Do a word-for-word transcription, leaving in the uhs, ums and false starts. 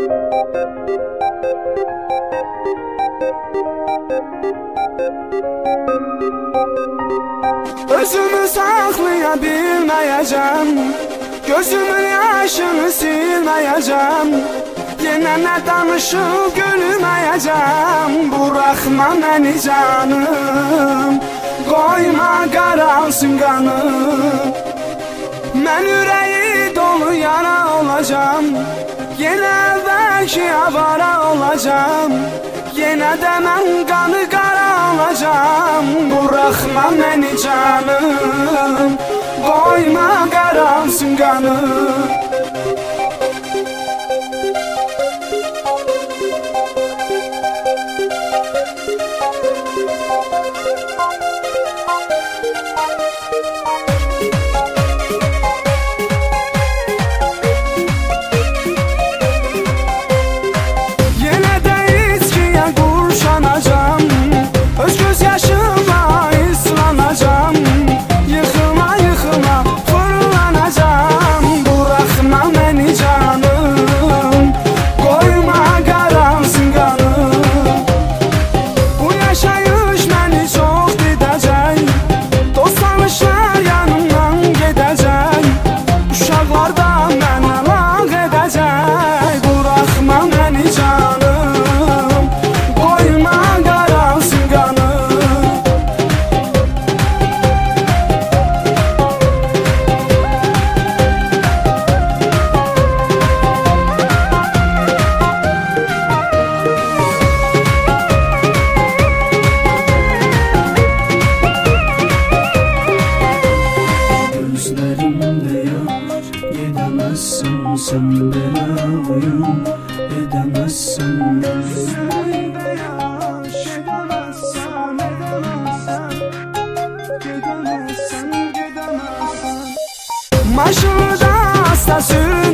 Özümü saklayabilmeyeceğim, gözümün yaşını silmeyeceğim. Yine ne danışıp gülmeyeceğim. Bırakma beni canım, koyma qaralsın qanım. Mən ürəyi dolu yara olacağım, yine əvvəlki avara olacağım. Yine de mən qanı qara olacağım. Bırakma beni canım, koyma qaralsın qanım. Gidemezsin sen bana oyun edemezsin. Gözlerimde yaş edemezsen, edemezsen, gidemezsen, gidemezsen. Marşını da asla sür.